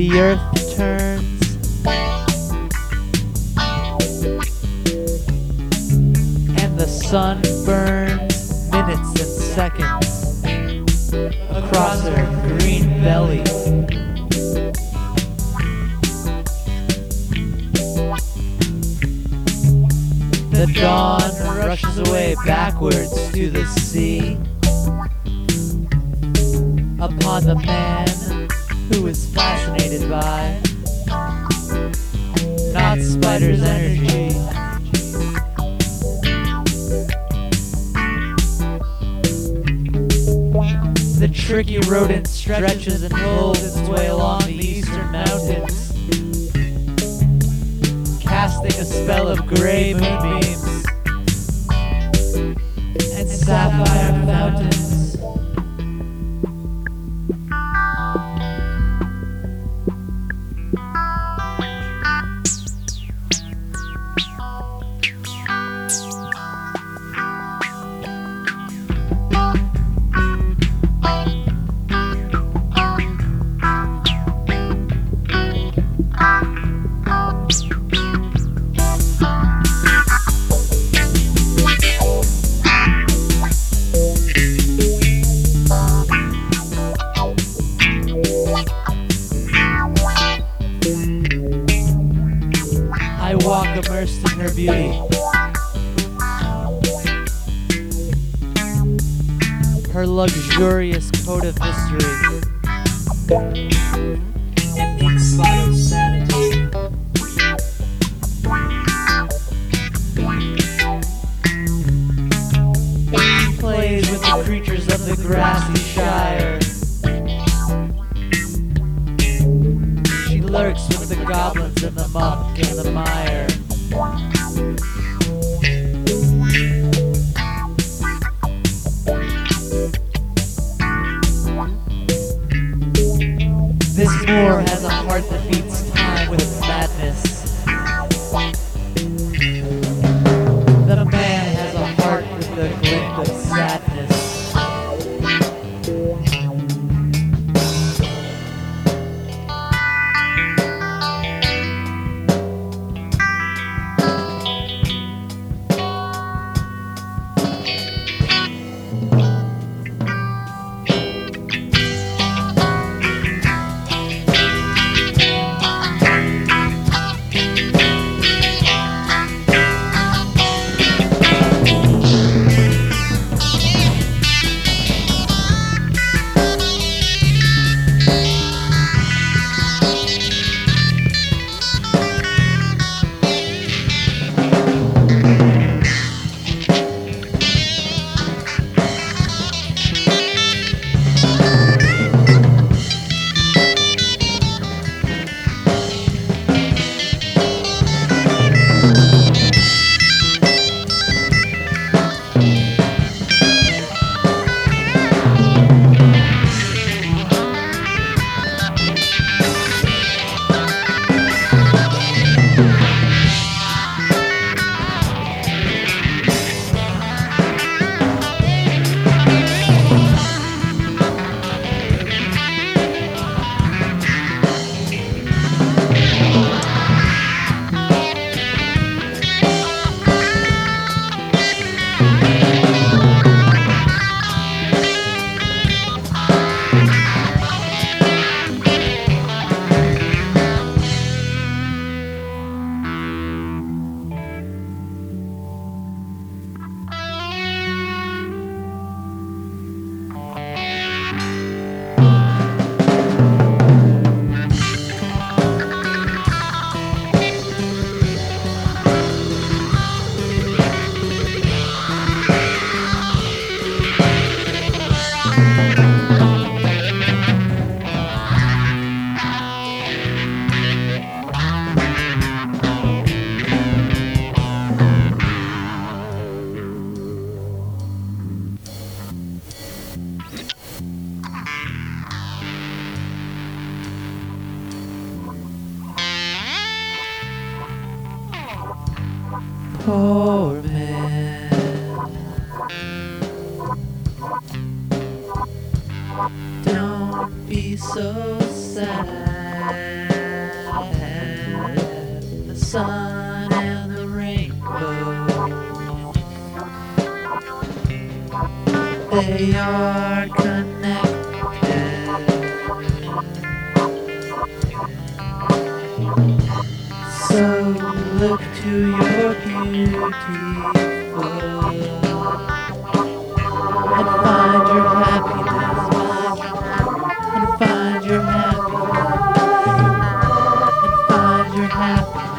the earth turns, and the sun burns minutes and seconds across her green belly. The dawn rushes away backwards to the sea, upon the man who is fascinated by not Spider's energy. The tricky rodent stretches and pulls its way along the eastern mountains, casting a spell of gray moonbeams and sapphire fountains. I walk immersed in her beauty, her luxurious coat of mystery, and ink spot of sanity. She plays with the creatures of the grassy shire. She lurks with the goblins and the muck and the mire. This moor has a heart that beats time with madness. The man has a heart with the glint of sadness. Poor man, don't be so sad. sun and the rainbow. They are connected. So look to your beautiful and find your happiness, and find your happiness, and find your happiness.